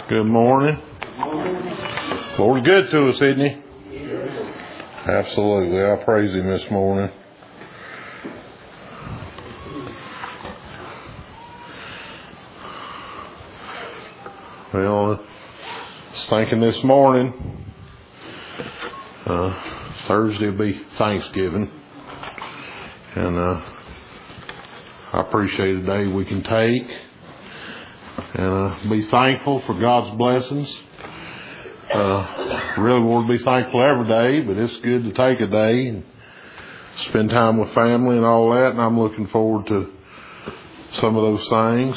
Good morning. Lord's good to us, isn't He? Absolutely. I praise Him this morning. Well, I was thinking this morning, Thursday will be Thanksgiving. And I appreciate a day we can take and be thankful for God's blessings. Really want to be thankful every day, but it's good to take a day and spend time with family and all that, and I'm looking forward to some of those things.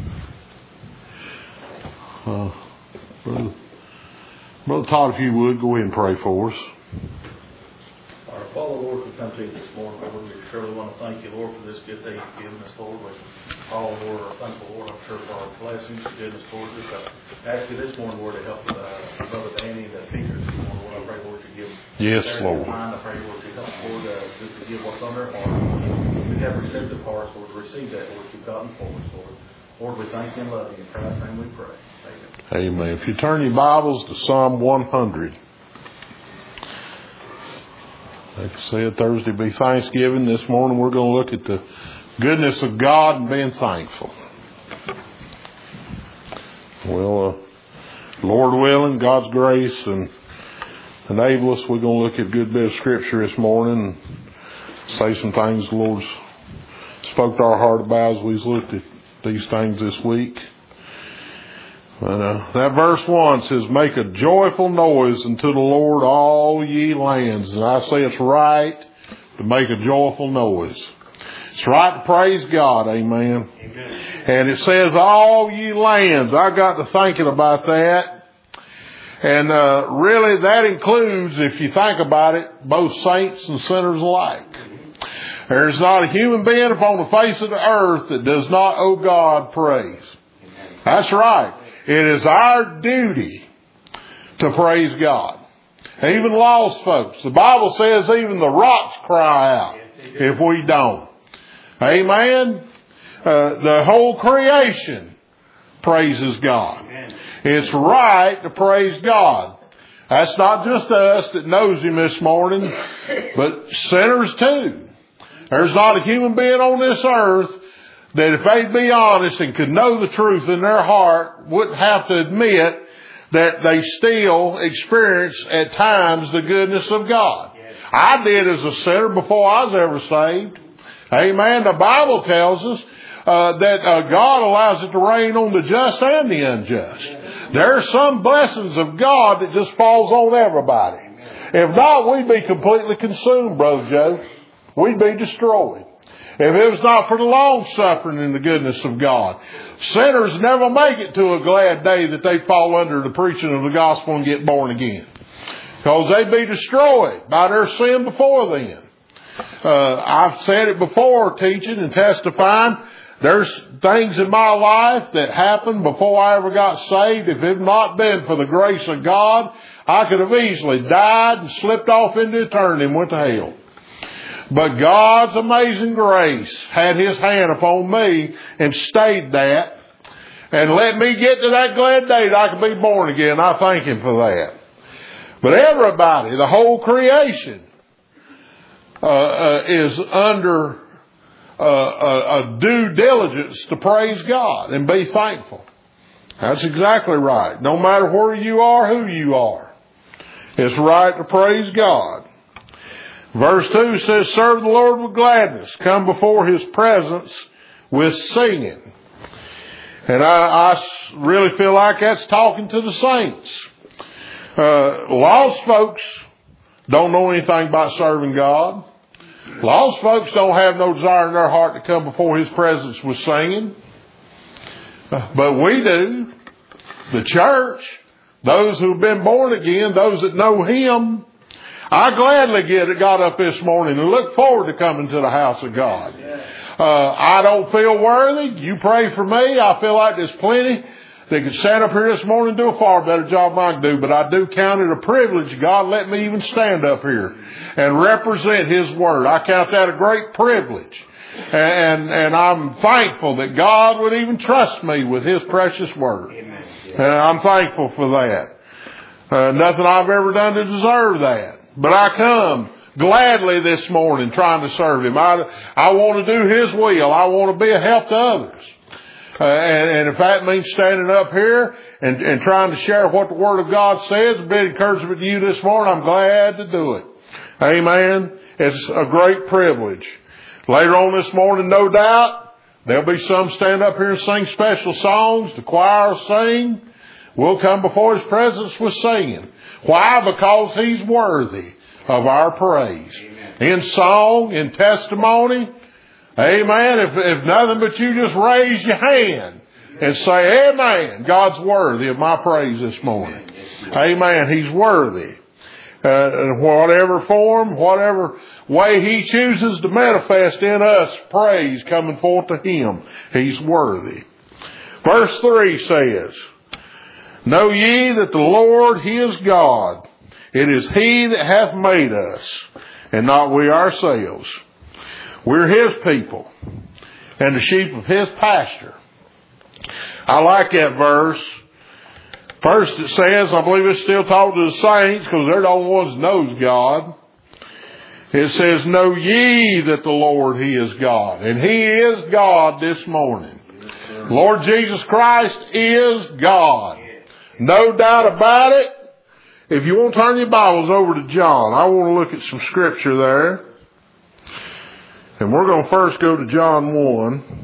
Brother Todd, if you would, go ahead and pray for us. Father, Lord, we come to you this morning, Lord. We surely want to thank you, Lord, for this good day you've given us, Lord. We all, Lord, are thankful, Lord, I'm sure, for our blessings, goodness, Lord. Just ask you this morning, Lord, to help Brother Danny and the teachers this morning, Lord. I pray, Lord, you give yes, Lord. Mind. I pray, Lord, you help, Lord, just to give what's on their heart. We have receptive hearts, Lord, to receive that, Lord, you've gotten for us, Lord. Lord, we thank you and love you. In Christ's name we pray. Amen. Amen. If you turn your Bibles to Psalm 100. Like I said, Thursday will be Thanksgiving. This morning we're going to look at the goodness of God and being thankful. Well, Lord willing, God's grace and enable us, we're going to look at a good bit of Scripture this morning and say some things the Lord's spoke to our heart about as we've looked at these things this week. That verse 1 says, make a joyful noise unto the Lord, all ye lands. And I say it's right to make a joyful noise. It's right to praise God, amen. Amen. And it says, all ye lands. I got to thinking about that. And really that includes, if you think about it, both saints and sinners alike. There's not a human being upon the face of the earth that does not owe God praise. That's right. It is our duty to praise God. Even lost folks. The Bible says even the rocks cry out if we don't. Amen. The whole creation praises God. It's right to praise God. That's not just us that knows Him this morning, but sinners too. There's not a human being on this earth that if they'd be honest and could know the truth in their heart, wouldn't have to admit that they still experience at times the goodness of God. I did as a sinner before I was ever saved. Amen. The Bible tells us that God allows it to rain on the just and the unjust. There are some blessings of God that just falls on everybody. If not, we'd be completely consumed, Brother Joe. We'd be destroyed. If it was not for the long suffering and the goodness of God. Sinners never make it to a glad day that they fall under the preaching of the gospel and get born again. Because they'd be destroyed by their sin before then. I've said it before, teaching and testifying. There's things in my life that happened before I ever got saved. If it had not been for the grace of God, I could have easily died and slipped off into eternity and went to hell. But God's amazing grace had His hand upon me and stayed that and let me get to that glad day that I could be born again. I thank Him for that. But everybody, the whole creation, is under a due diligence to praise God and be thankful. That's exactly right. No matter where you are, who you are, it's right to praise God. Verse 2 says, serve the Lord with gladness. Come before His presence with singing. And I really feel like that's talking to the saints. Lost folks don't know anything about serving God. Lost folks don't have no desire in their heart to come before His presence with singing. But we do. The church, those who've been born again, those that know Him. I gladly got up this morning and look forward to coming to the house of God. I don't feel worthy. You pray for me. I feel like there's plenty that could stand up here this morning and do a far better job than I can do. But I do count it a privilege. God let me even stand up here and represent His Word. I count that a great privilege. And I'm thankful that God would even trust me with His precious Word. I'm thankful for that. Nothing I've ever done to deserve that. But I come gladly this morning trying to serve Him. I want to do His will. I want to be a help to others. And if that means standing up here and trying to share what the Word of God says, a bit of encouragement to you this morning, I'm glad to do it. Amen. It's a great privilege. Later on this morning, no doubt, there'll be some stand up here and sing special songs. The choir will sing. We'll come before His presence with singing. Why? Because He's worthy of our praise. Amen. In song, in testimony. Amen. If nothing but you just raise your hand and say, amen, God's worthy of my praise this morning. Amen. He's worthy. In whatever form, whatever way He chooses to manifest in us praise coming forth to Him, He's worthy. Verse 3 says, know ye that the Lord, He is God. It is He that hath made us, and not we ourselves. We're His people, and the sheep of His pasture. I like that verse. First it says, I believe it's still talking to the saints, because they're the only ones that knows God. It says, know ye that the Lord, He is God. And He is God this morning. Lord Jesus Christ is God. No doubt about it. If you want to turn your Bibles over to John, I want to look at some scripture there. And we're going to first go to John 1.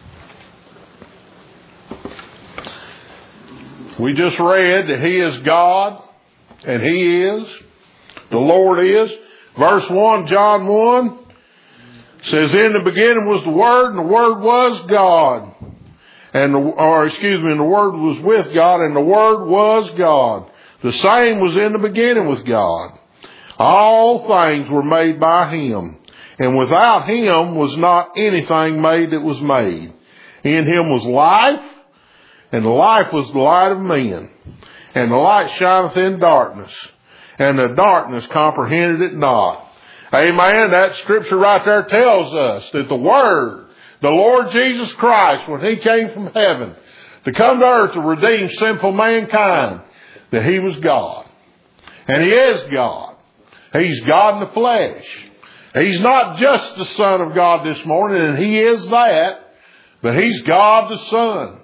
We just read that He is God, and He is. The Lord is. Verse 1, John 1, says, in the beginning was the Word, and the Word was God. And the Word was with God, and the Word was God. The same was in the beginning with God. All things were made by Him, and without Him was not anything made that was made. In Him was life, and the life was the light of men. And the light shineth in darkness, and the darkness comprehended it not. Amen. That scripture right there tells us that the Word, the Lord Jesus Christ, when He came from heaven to come to earth to redeem sinful mankind, that He was God. And He is God. He's God in the flesh. He's not just the Son of God this morning, and He is that, but He's God the Son.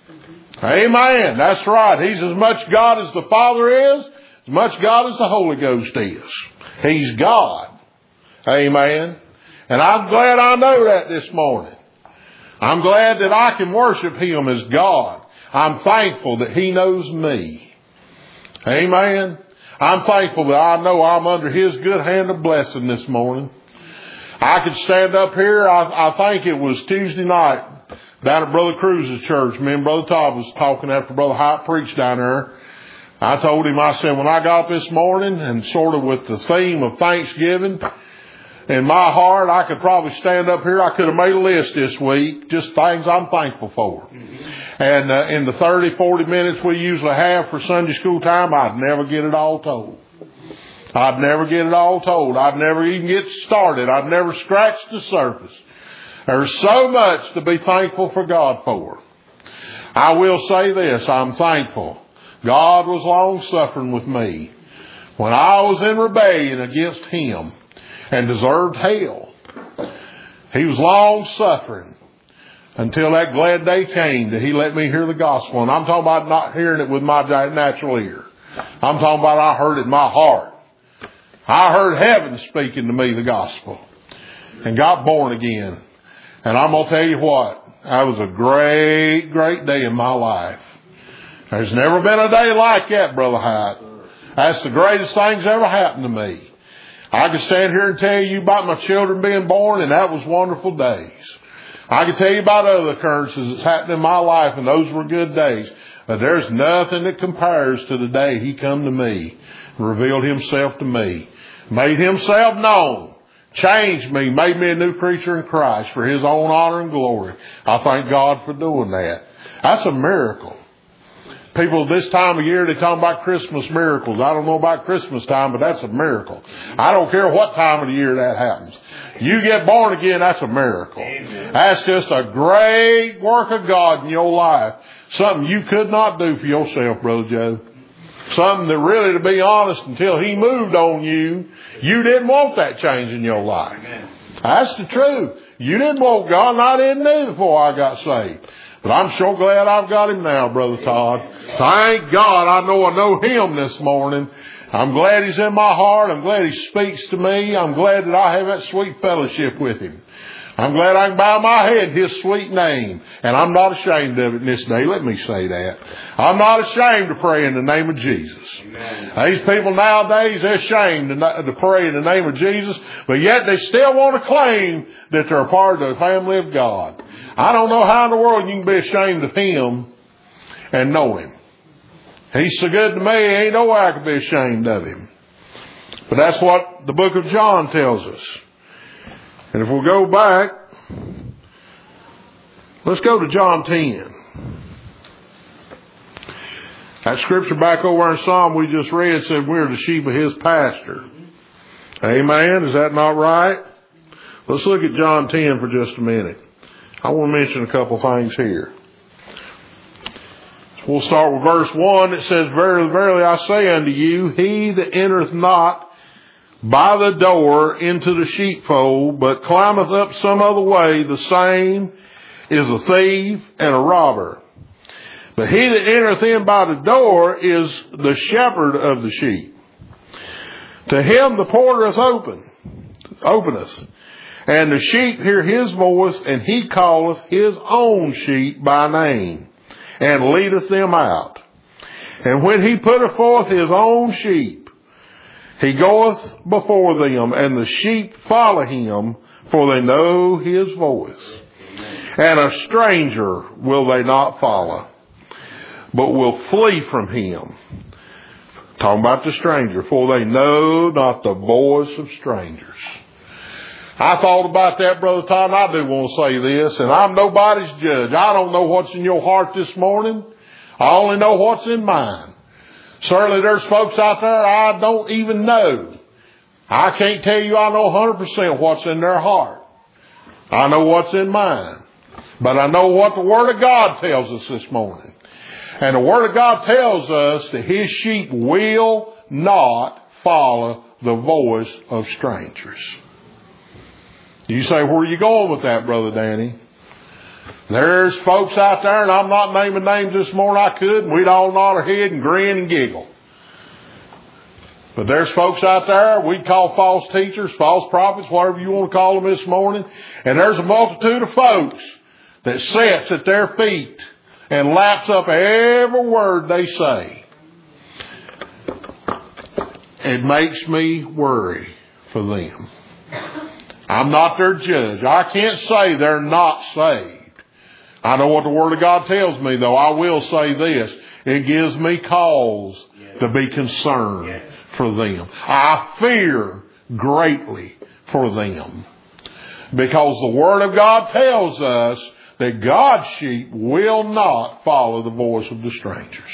Amen. That's right. He's as much God as the Father is, as much God as the Holy Ghost is. He's God. Amen. And I'm glad I know that this morning. I'm glad that I can worship Him as God. I'm thankful that He knows me. Amen. I'm thankful that I know I'm under His good hand of blessing this morning. I could stand up here, I think it was Tuesday night, down at Brother Cruz's church. Me and Brother Todd was talking after Brother Hyatt preached down there. I told him, I said, when I got up this morning and sort of with the theme of Thanksgiving in my heart, I could probably stand up here. I could have made a list this week, just things I'm thankful for. And in the 30, 40 minutes we usually have for Sunday school time, I'd never get it all told. I'd never get it all told. I'd never even get started. I'd never scratch the surface. There's so much to be thankful for God for. I will say this, I'm thankful. God was long-suffering with me when I was in rebellion against Him and deserved hell. He was long-suffering until that glad day came that He let me hear the gospel. And I'm talking about not hearing it with my natural ear. I'm talking about I heard it in my heart. I heard heaven speaking to me the gospel and got born again. And I'm going to tell you what, that was a great, great day in my life. There's never been a day like that, Brother Hyatt. That's the greatest thing's ever happened to me. I could stand here and tell you about my children being born, and that was wonderful days. I could tell you about other occurrences that's happened in my life, and those were good days. But there's nothing that compares to the day He come to me, revealed Himself to me, made Himself known, changed me, made me a new creature in Christ for His own honor and glory. I thank God for doing that. That's a miracle. People this time of year, they talk about Christmas miracles. I don't know about Christmas time, but that's a miracle. I don't care what time of the year that happens. You get born again, that's a miracle. Amen. That's just a great work of God in your life. Something you could not do for yourself, Brother Joe. Something that really, to be honest, until He moved on you, you didn't want that change in your life. Amen. That's the truth. You didn't want God, and I didn't either before I got saved. But I'm sure glad I've got Him now, Brother Todd. Thank God I know Him this morning. I'm glad He's in my heart. I'm glad He speaks to me. I'm glad that I have that sweet fellowship with Him. I'm glad I can bow my head in His sweet name. And I'm not ashamed of it in this day. Let me say that. I'm not ashamed to pray in the name of Jesus. Amen. These people nowadays, they're ashamed to pray in the name of Jesus, but yet they still want to claim that they're a part of the family of God. I don't know how in the world you can be ashamed of Him and know Him. He's so good to me, ain't no way I could be ashamed of Him. But that's what the book of John tells us. And if we'll go back, let's go to John 10. That scripture back over in Psalm we just read said we're the sheep of His pasture. Amen? Is that not right? Let's look at John 10 for just a minute. I want to mention a couple things here. We'll start with verse 1. It says, Verily, verily, I say unto you, he that entereth not by the door into the sheepfold, but climbeth up some other way, the same is a thief and a robber. But he that entereth in by the door is the shepherd of the sheep. To him the porter openeth, and the sheep hear his voice, and he calleth his own sheep by name, and leadeth them out. And when he putteth forth his own sheep, he goeth before them, and the sheep follow him, for they know his voice. And a stranger will they not follow, but will flee from him. Talking about the stranger, for they know not the voice of strangers. I thought about that, Brother Todd, and I do want to say this, and I'm nobody's judge. I don't know what's in your heart this morning. I only know what's in mine. Certainly there's folks out there I don't even know. I can't tell you I know 100% what's in their heart. I know what's in mine. But I know what the Word of God tells us this morning. And the Word of God tells us that His sheep will not follow the voice of strangers. You say, where are you going with that, Brother Danny? There's folks out there, and I'm not naming names this morning. I could, and we'd all nod our head and grin and giggle. But there's folks out there we'd call false teachers, false prophets, whatever you want to call them this morning. And there's a multitude of folks that sits at their feet and laps up every word they say. It makes me worry for them. I'm not their judge. I can't say they're not saved. I know what the Word of God tells me, though. I will say this. It gives me cause to be concerned for them. I fear greatly for them. Because the Word of God tells us that God's sheep will not follow the voice of the strangers.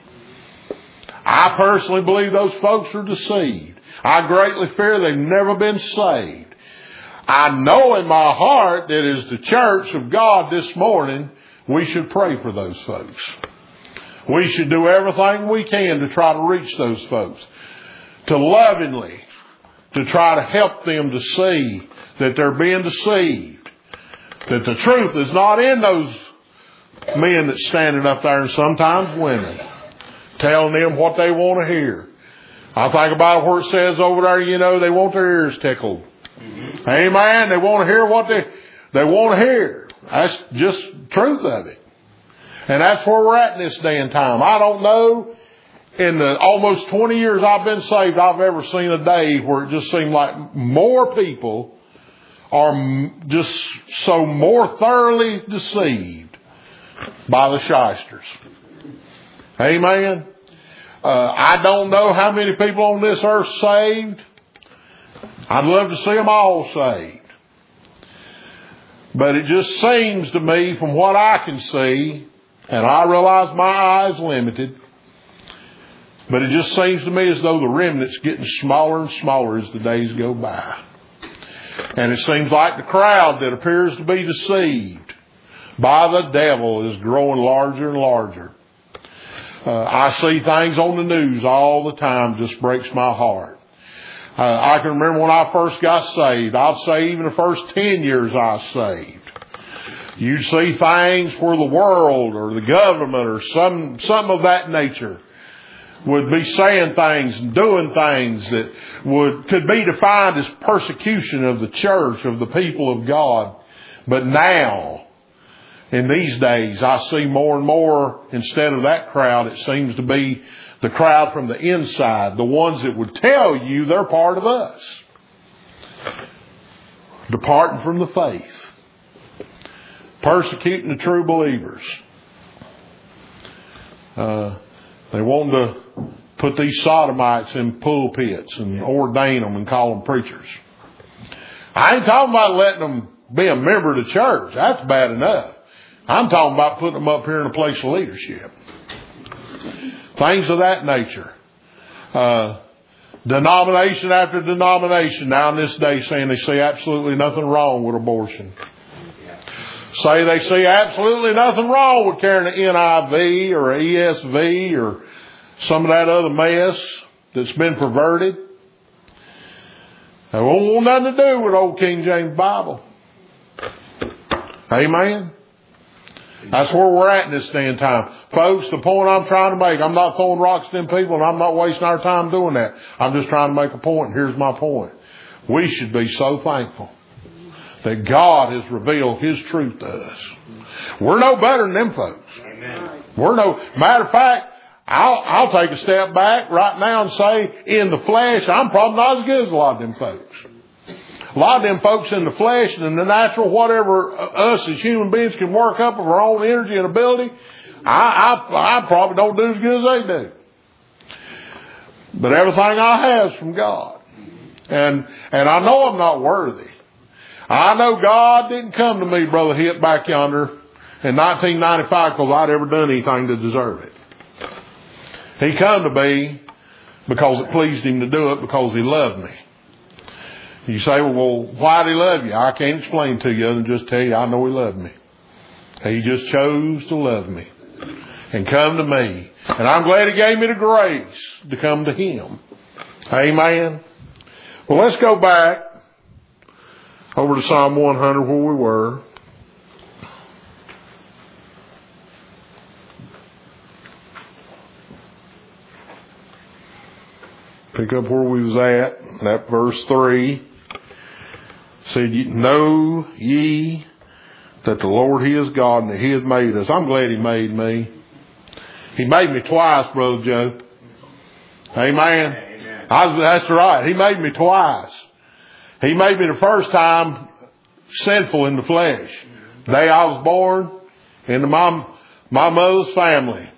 I personally believe those folks are deceived. I greatly fear they've never been saved. I know in my heart that as the church of God this morning, we should pray for those folks. We should do everything we can to try to reach those folks. To lovingly, to try to help them to see that they're being deceived. That the truth is not in those men that's standing up there, and sometimes women, telling them what they want to hear. I think about where it says over there, they want their ears tickled. Mm-hmm. Amen. They want to hear what they want to hear. That's just the truth of it. And that's where we're at in this day and time. I don't know in the almost 20 years I've been saved, I've ever seen a day where it just seemed like more people are just so more thoroughly deceived by the shysters. Amen. I don't know how many people on this earth saved. I'd love to see them all saved. But it just seems to me, from what I can see, And I realize my eye is limited. But it just seems to me as though the remnant's getting smaller and smaller as the days go by. And it seems like the crowd that appears to be deceived by the devil is growing larger and larger. I see things on the news all the time, just breaks my heart. I can remember when I first got saved. I'll say even the first 10 years I was saved. You'd see things where the world or the government or some of that nature would be saying things and doing things that could be defined as persecution of the church, of the people of God. But now, in these days, I see more and more, instead of that crowd, it seems to be the crowd from the inside, the ones that would tell you they're part of us, departing from the faith, persecuting the true believers. They want to put these sodomites in pulpits and ordain them and call them preachers. I ain't talking about letting them be a member of the church. That's bad enough. I'm talking about putting them up here in a place of leadership. Things of that nature. Denomination after denomination now in this day saying they see absolutely nothing wrong with abortion. Say they see absolutely nothing wrong with carrying an NIV or an ESV or some of that other mess that's been perverted. They won't want nothing to do with old King James Bible. Amen? That's where we're at in this day and time. Folks, the point I'm trying to make, I'm not throwing rocks at them people and I'm not wasting our time doing that. I'm just trying to make a point. Here's my point. We should be so thankful that God has revealed His truth to us. We're no better than them folks. Amen. Matter of fact, I'll take a step back right now and say, in the flesh, I'm probably not as good as a lot of them folks. A lot of them folks in the flesh and in the natural, whatever us as human beings can work up of our own energy and ability, I probably don't do as good as they do. But everything I have is from God. And I know I'm not worthy. I know God didn't come to me, Brother Hip, back yonder in 1995 because I'd ever done anything to deserve it. He come to me because it pleased Him to do it, because He loved me. You say, well, why did He love you? I can't explain to you other than just tell you I know He loved me. He just chose to love me and come to me. And I'm glad He gave me the grace to come to Him. Amen. Well, let's go back over to Psalm 100 where we were. Pick up where we was at. That verse 3 said, know ye that the Lord He is God and that He has made us. I'm glad He made me. He made me twice, Brother Joe. Amen. That's right. He made me twice. He made me the first time sinful in the flesh. The day I was born into my mother's family.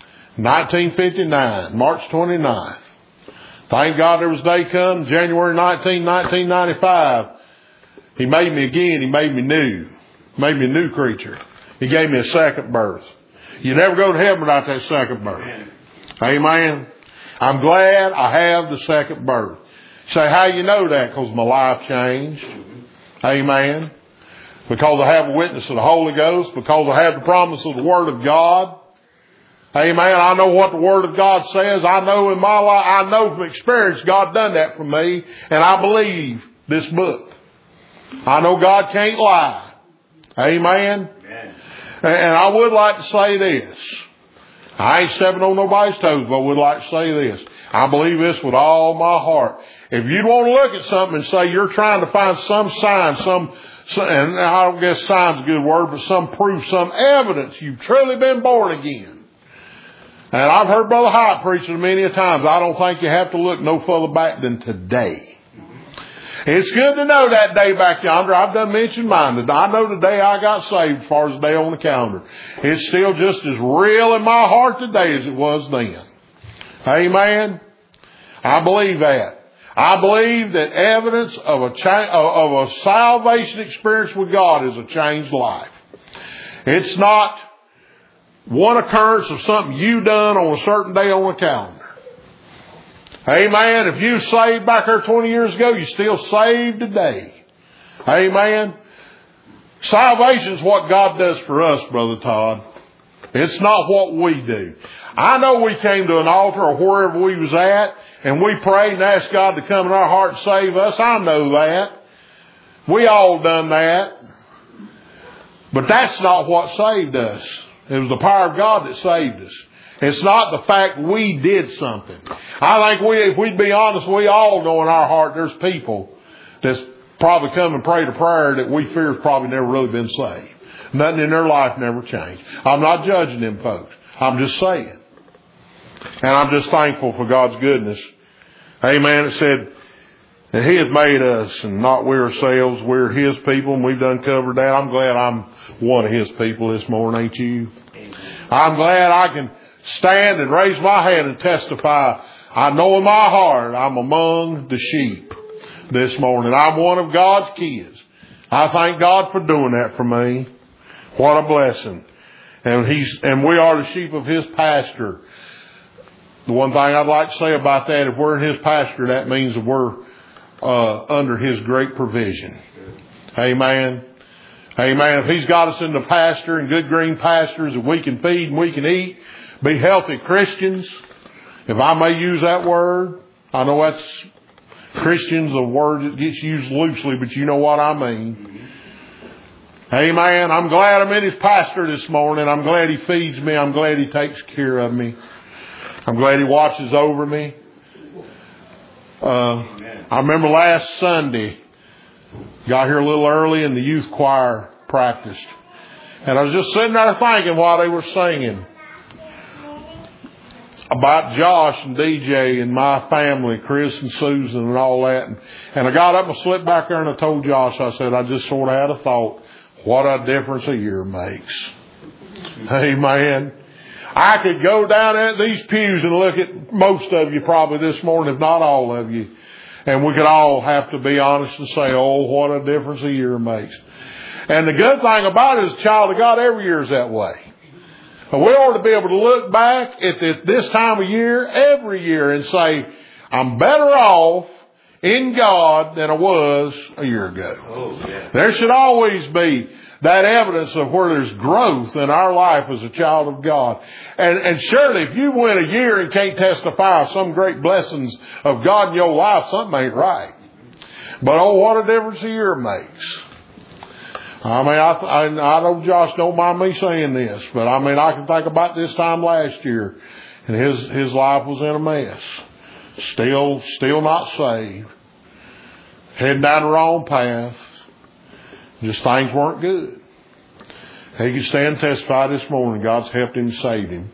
1959, March 29th. Thank God there was a day come, January 19, 1995. He made me again. He made me new. Made me a new creature. He gave me a second birth. You never go to heaven without that second birth. Amen. I'm glad I have the second birth. Say, how you know that? Because my life changed. Amen. Because I have a witness of the Holy Ghost. Because I have the promise of the Word of God. Amen. I know what the Word of God says. I know in my life, I know from experience God done that for me. And I believe this book. I know God can't lie. Amen. And I would like to say this. I ain't stepping on nobody's toes, but I would like to say this. I believe this with all my heart. If you'd want to look at something and say you're trying to find some sign, and I don't guess sign's a good word, but some proof, some evidence you've truly been born again. And I've heard Brother Hyatt preach it many a times. I don't think you have to look no further back than today. It's good to know that day back yonder. I've done mention mine. I know the day I got saved as far as the day on the calendar. It's still just as real in my heart today as it was then. Amen. I believe that. I believe that evidence of a salvation experience with God is a changed life. It's not one occurrence of something you done on a certain day on the calendar. Amen. If you saved back there 20 years ago, you still saved today. Amen. Salvation is what God does for us, Brother Todd. It's not what we do. I know we came to an altar or wherever we was at, and we prayed and asked God to come in our heart and save us. I know that. We all done that. But that's not what saved us. It was the power of God that saved us. It's not the fact we did something. I think if we'd be honest, we all know in our heart there's people that's probably come and prayed a prayer that we fear has probably never really been saved. Nothing in their life never changed. I'm not judging them folks. I'm just saying. And I'm just thankful for God's goodness. Amen. It said that He has made us and not we ourselves. We're His people, and we've done covered that. I'm glad I'm one of His people this morning, ain't you? I'm glad I can stand and raise my hand and testify. I know in my heart I'm among the sheep this morning. I'm one of God's kids. I thank God for doing that for me. What a blessing. And we are the sheep of His pasture. The one thing I'd like to say about that, if we're in His pasture, that means that we're under His great provision. Amen. Amen. If He's got us in the pasture and good green pastures that we can feed and we can eat, be healthy Christians, if I may use that word. I know that's Christians, a word that gets used loosely, but you know what I mean. Amen. I'm glad I'm in His pasture this morning. I'm glad He feeds me. I'm glad He takes care of me. I'm glad He watches over me. I remember last Sunday, got here a little early and the youth choir practiced. And I was just sitting there thinking while they were singing about Josh and DJ and my family, Chris and Susan and all that. And I got up and slipped back there and I told Josh, I said, I just sort of had a thought, what a difference a year makes. Amen. I could go down at these pews and look at most of you probably this morning, if not all of you. And we could all have to be honest and say, oh, what a difference a year makes. And the good thing about it is, child of God, every year is that way. We ought to be able to look back at this time of year, every year, and say, I'm better off in God than I was a year ago. Oh, yeah. There should always be that evidence of where there's growth in our life as a child of God. And surely if you went a year and can't testify of some great blessings of God in your life, something ain't right. But oh, what a difference a year makes. I mean, I know Josh don't mind me saying this, but I mean, I can think about this time last year, and his life was in a mess. Still not saved. Heading down the wrong path. Just things weren't good. He can stand and testify this morning. God's helped him and saved him.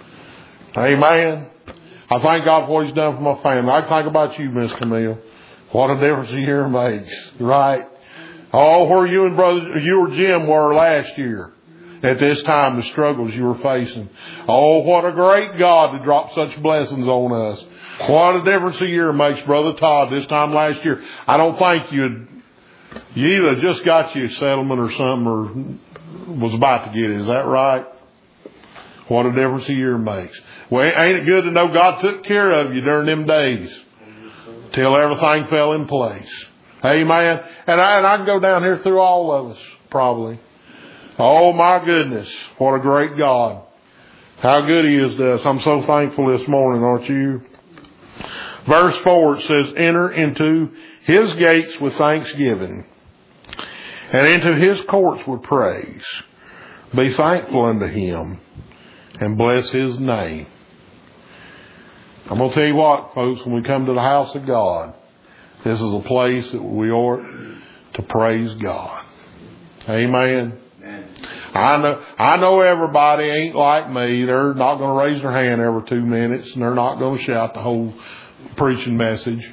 Amen. I thank God for what He's done for my family. I think about you, Miss Camille. What a difference a year makes, right? Oh, where you or Jim were last year at this time, the struggles you were facing. Oh, what a great God to drop such blessings on us. What a difference a year makes, Brother Todd, this time last year. I don't think you either just got you a settlement or something or was about to get it. Is that right? What a difference a year makes. Well, ain't it good to know God took care of you during them days till everything fell in place. Amen. And I can go down here through all of us, probably. Oh, my goodness. What a great God. How good He is to us. I'm so thankful this morning, aren't you? Verse 4, it says, enter into His gates with thanksgiving, and into His courts with praise. Be thankful unto Him, and bless His name. I'm going to tell you what, folks, when we come to the house of God, this is a place that we ought to praise God. Amen. I know everybody ain't like me. They're not going to raise their hand every 2 minutes, and they're not going to shout the whole preaching message.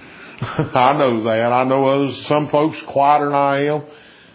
I know that. I know others, some folks quieter than I am.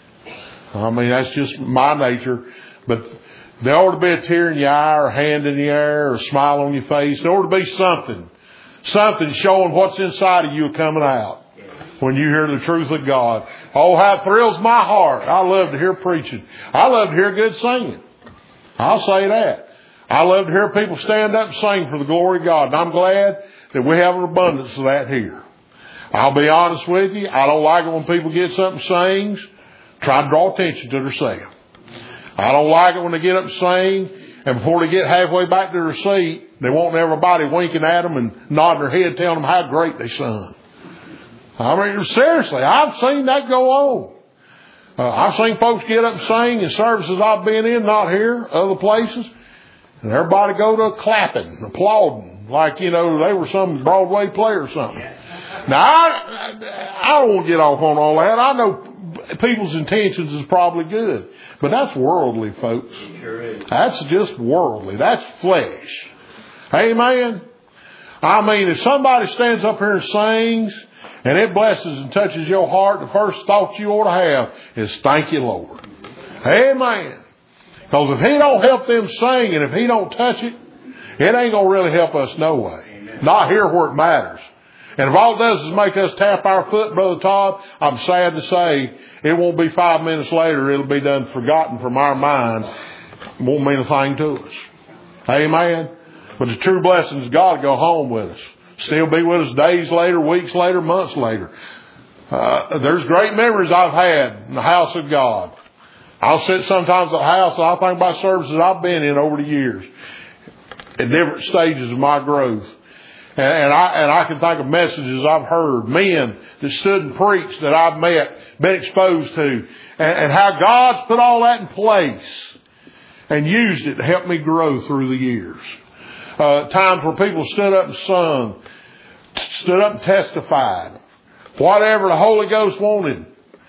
I mean, that's just my nature. But there ought to be a tear in your eye, or a hand in the air, or a smile on your face. There ought to be something showing what's inside of you coming out when you hear the truth of God. Oh, how it thrills my heart. I love to hear preaching. I love to hear good singing. I'll say that. I love to hear people stand up and sing for the glory of God. And I'm glad that we have an abundance of that here. I'll be honest with you. I don't like it when people get something sings, try to draw attention to themselves. I don't like it when they get up and sing, and before they get halfway back to their seat, they want everybody winking at them and nodding their head, telling them how great they sung. I mean, seriously, I've seen that go on. I've seen folks get up and sing in services I've been in, not here, other places, and everybody go to clapping, applauding, like, they were some Broadway play or something. Now, I don't want to get off on all that. I know people's intentions is probably good, but that's worldly, folks. Sure is. That's just worldly. That's flesh. Amen. I mean, if somebody stands up here and sings, and it blesses and touches your heart, the first thought you ought to have is, thank you, Lord. Amen. Because if He don't help them sing, and if He don't touch it, it ain't going to really help us no way. Amen. Not here where it matters. And if all it does is make us tap our foot, Brother Todd, I'm sad to say, it won't be 5 minutes later, it'll be done forgotten from our mind. It won't mean a thing to us. Amen. But the true blessing is God to go home with us. Still be with us days later, weeks later, months later. There's great memories I've had in the house of God. I'll sit sometimes at the house and I'll think about services I've been in over the years at different stages of my growth. And I can think of messages I've heard, men that stood and preached that I've met, been exposed to, and how God's put all that in place and used it to help me grow through the years. Times where people stood up and sung, stood up and testified, whatever the Holy Ghost wanted.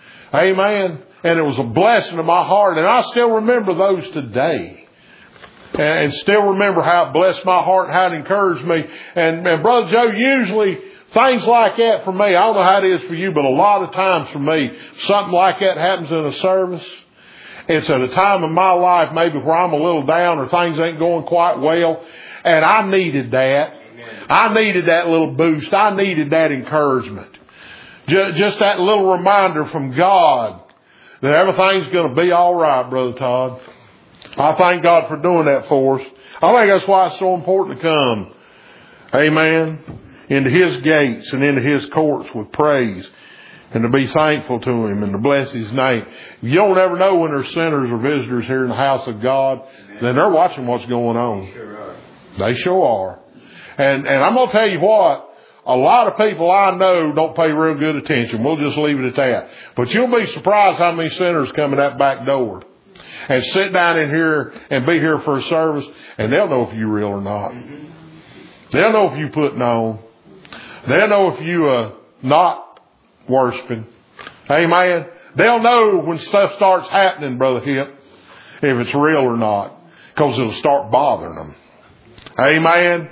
Amen. And it was a blessing to my heart, and I still remember those today. And still remember how it blessed my heart and how it encouraged me. And Brother Joe, usually things like that for me, I don't know how it is for you, but a lot of times for me, something like that happens in a service. It's at a time in my life maybe where I'm a little down or things ain't going quite well. And I needed that. Amen. I needed that little boost. I needed that encouragement. Just that little reminder from God that everything's going to be all right, Brother Todd. I thank God for doing that for us. I think that's why it's so important to come, amen, into His gates and into His courts with praise and to be thankful to Him and to bless His name. You don't ever know when there's sinners or visitors here in the house of God, then they're watching what's going on. They sure are. And I'm going to tell you what, a lot of people I know don't pay real good attention. We'll just leave it at that. But you'll be surprised how many sinners come in that back door and sit down in here and be here for a service, and they'll know if you're real or not. They'll know if you're putting on. They'll know if you're not worshiping. Amen. They'll know when stuff starts happening, Brother Hip, if it's real or not, because it'll start bothering them. Amen.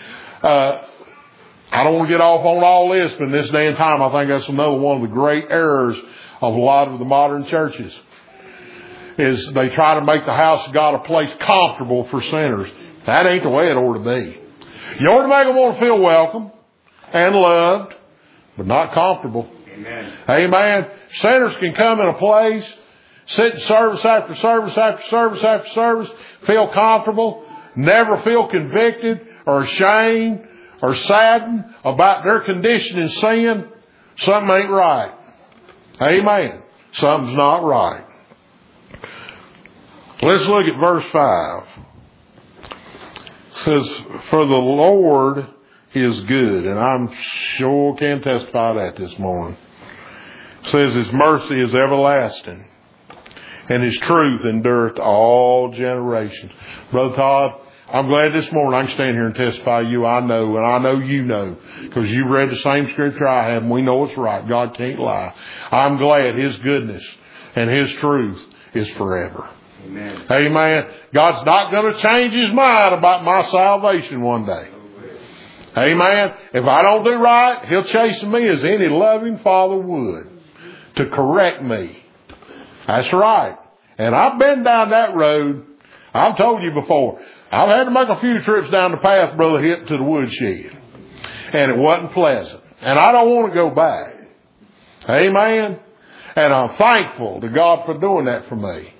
I don't want to get off on all this, but in this day and time, I think that's another one of the great errors of a lot of the modern churches, is they try to make the house of God a place comfortable for sinners. That ain't the way it ought to be. You ought to make them want to feel welcome and loved, but not comfortable. Amen. Amen. Sinners can come in a place, sit in service after service after service after service, feel comfortable, never feel convicted or ashamed or saddened about their condition in sin. Something ain't right. Amen. Something's not right. Let's look at verse 5. It says, for the Lord is good. And I'm sure can testify that this morning. It says His mercy is everlasting, and His truth endureth to all generations. Brother Todd, I'm glad this morning I can stand here and testify to you. I know, and I know you know, because you read the same scripture I have, and we know it's right. God can't lie. I'm glad His goodness and His truth is forever. Amen. Amen. God's not going to change His mind about my salvation one day. Amen. If I don't do right, He'll chasten me as any loving father would to correct me. That's right. And I've been down that road. I've told you before. I've had to make a few trips down the path, Brother Hip, to the woodshed. And it wasn't pleasant. And I don't want to go back. Amen. And I'm thankful to God for doing that for me.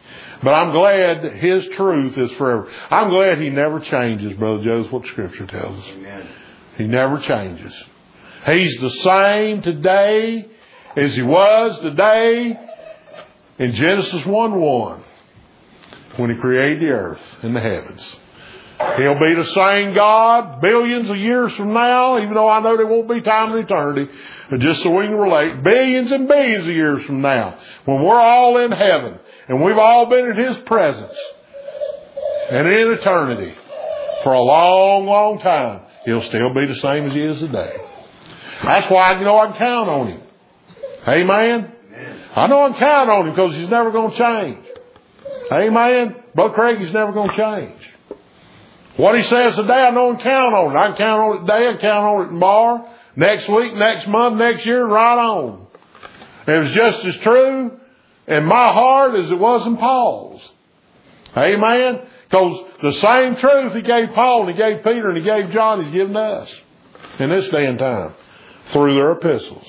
But I'm glad that His truth is forever. I'm glad He never changes, Brother Joe. That's what Scripture tells us. Amen. He never changes. He's the same today as He was today in Genesis 1:1 when He created the earth and the heavens. He'll be the same God billions of years from now, even though I know there won't be time in eternity. But just so we can relate, billions and billions of years from now, when we're all in heaven and we've all been in His presence and in eternity for a long, long time, He'll still be the same as He is today. That's why I know I can count on Him. Amen? I know I can count on Him because He's never going to change. Amen? Brother Craig, He's never going to change. What He says today, I know I can count on it. I can count on it today, I can count on it tomorrow, next week, next month, next year, and right on. It was just as true in my heart as it was in Paul's. Amen? Because the same truth He gave Paul and He gave Peter and He gave John, He's given us in this day and time through their epistles.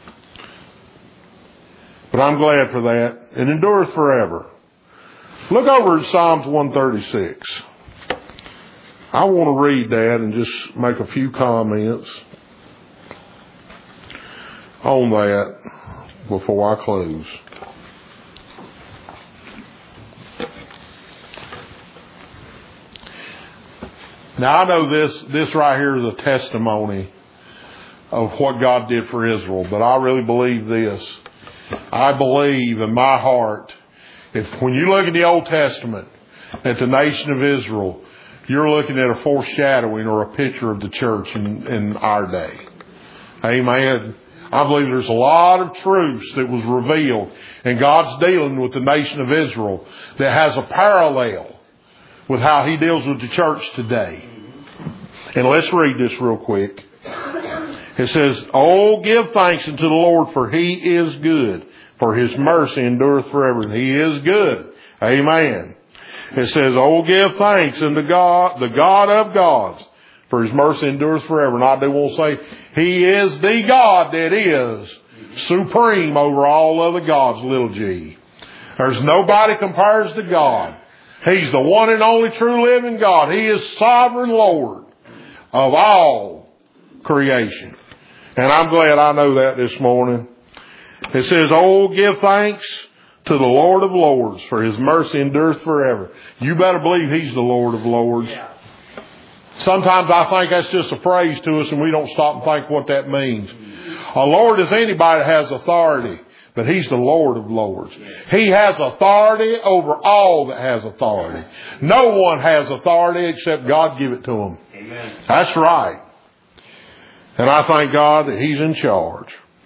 But I'm glad for that. It endureth forever. Look over at Psalms 136. I want to read that and just make a few comments on that before I close. Now I know this right here is a testimony of what God did for Israel, but I really believe this. I believe in my heart, when you look at the Old Testament, at the nation of Israel, you're looking at a foreshadowing or a picture of the church in our day. Amen. I believe there's a lot of truths that was revealed, and God's dealing with the nation of Israel that has a parallel with how He deals with the church today. And let's read this real quick. It says, "Oh, give thanks unto the Lord, for He is good, for His mercy endureth forever." And He is good. Amen. It says, "Oh, give thanks unto God, the God of gods, for His mercy endures forever." Now, they won't say, He is the God that is supreme over all other gods, little g. There's nobody compares to God. He's the one and only true living God. He is sovereign Lord of all creation. And I'm glad I know that this morning. It says, "Oh, give thanks to the Lord of Lords, for His mercy endureth forever." You better believe He's the Lord of Lords. Yeah. Sometimes I think that's just a phrase to us and we don't stop and think what that means. A Lord is anybody that has authority, but He's the Lord of Lords. He has authority over all that has authority. No one has authority except God give it to Him. Amen. That's right. And I thank God that He's in charge.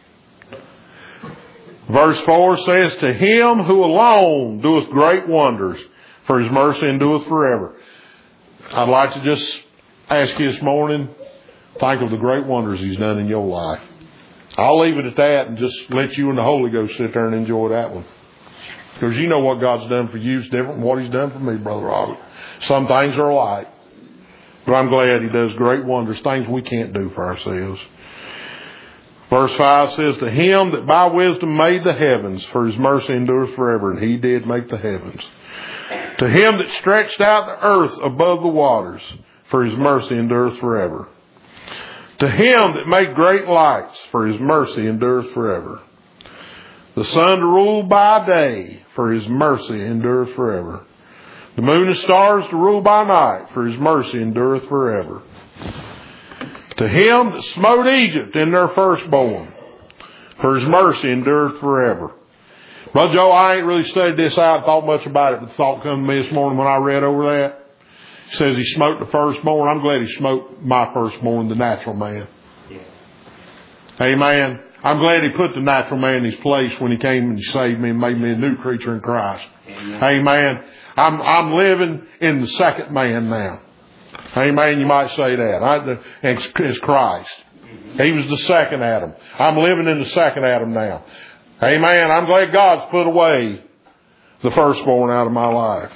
Verse 4 says, "To Him who alone doeth great wonders, for His mercy endureth forever." I'd like to just ask you this morning, think of the great wonders He's done in your life. I'll leave it at that and just let you and the Holy Ghost sit there and enjoy that one. Because you know what God's done for you is different than what He's done for me, Brother Robert. Some things are alike. But I'm glad He does great wonders, things we can't do for ourselves. Verse 5 says, "To Him that by wisdom made the heavens, for His mercy endures forever." And He did make the heavens. "To Him that stretched out the earth above the waters, for His mercy endures forever. To Him that made great lights, for His mercy endures forever. The sun to rule by day, for His mercy endures forever. The moon and stars to rule by night, for His mercy endureth forever. To Him that smote Egypt in their firstborn, for His mercy endureth forever." Brother Joe, I ain't really studied this out, thought much about it, but the thought come to me this morning when I read over that. It says He smote the firstborn. I'm glad He smote my firstborn, the natural man. Yeah. Amen. I'm glad He put the natural man in his place when He came and saved me and made me a new creature in Christ. Amen. Amen. I'm living in the second man now. Amen. You might say that. It's Christ. He was the second Adam. I'm living in the second Adam now. Amen. I'm glad God's put away the firstborn out of my life.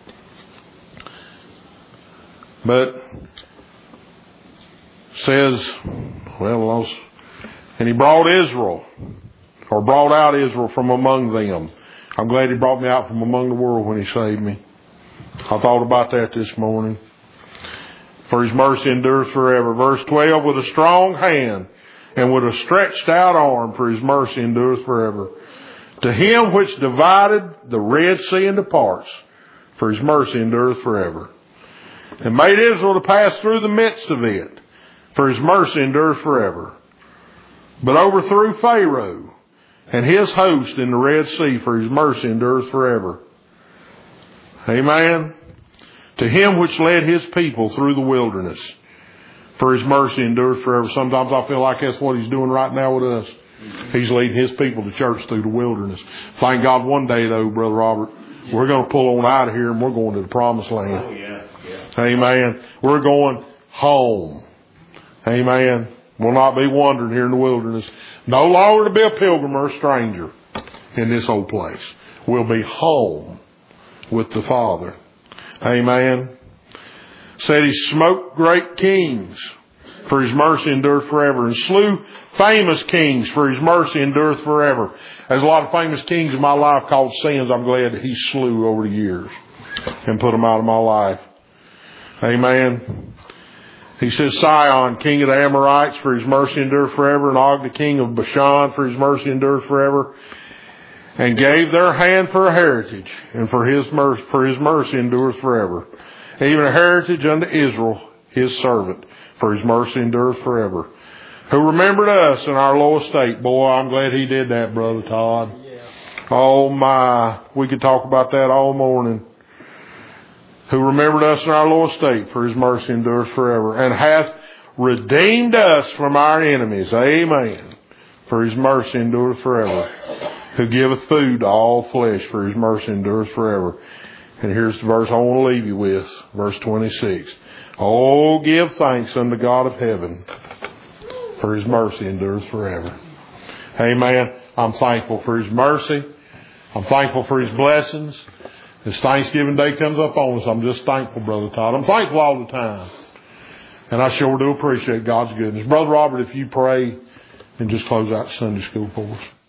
But says, and He brought Israel, or brought out Israel from among them, I'm glad He brought me out from among the world when He saved me. I thought about that this morning. For His mercy endures forever. Verse 12, with a strong hand and with a stretched out arm, for His mercy endures forever. To Him which divided the Red Sea into parts, for His mercy endureth forever. And made Israel to pass through the midst of it, for His mercy endureth forever. But overthrew Pharaoh and his host in the Red Sea, for His mercy endureth forever. Amen. To Him which led His people through the wilderness, for His mercy endureth forever. Sometimes I feel like that's what He's doing right now with us. He's leading His people to church through the wilderness. Thank God one day, though, Brother Robert, we're going to pull on out of here and we're going to the promised land. Oh, yeah. Amen. We're going home. Amen. We'll not be wandering here in the wilderness. No longer to be a pilgrim or a stranger in this old place. We'll be home with the Father. Amen. Said He smote great kings, for His mercy endureth forever, and slew famous kings, for His mercy endureth forever. There's a lot of famous kings in my life called sins I'm glad that He slew over the years and put them out of my life. Amen. He says, Sihon, king of the Amorites, for His mercy endureth forever, and Og, the king of Bashan, for His mercy endureth forever, and gave their hand for a heritage, and for His mercy endureth forever. Even a heritage unto Israel, His servant, for His mercy endureth forever. Who remembered us in our low estate. Boy, I'm glad He did that, Brother Todd. Yeah. Oh my, we could talk about that all morning. Who remembered us in our low estate, for His mercy endures forever, and hath redeemed us from our enemies. Amen. For His mercy endureth forever. Who giveth food to all flesh, for His mercy endures forever. And here's the verse I want to leave you with, verse 26. Oh, give thanks unto God of heaven, for His mercy endures forever. Amen. I'm thankful for His mercy. I'm thankful for His blessings. As Thanksgiving Day comes up on us, I'm just thankful, Brother Todd. I'm thankful all the time. And I sure do appreciate God's goodness. Brother Robert, if you pray and just close out Sunday school for us.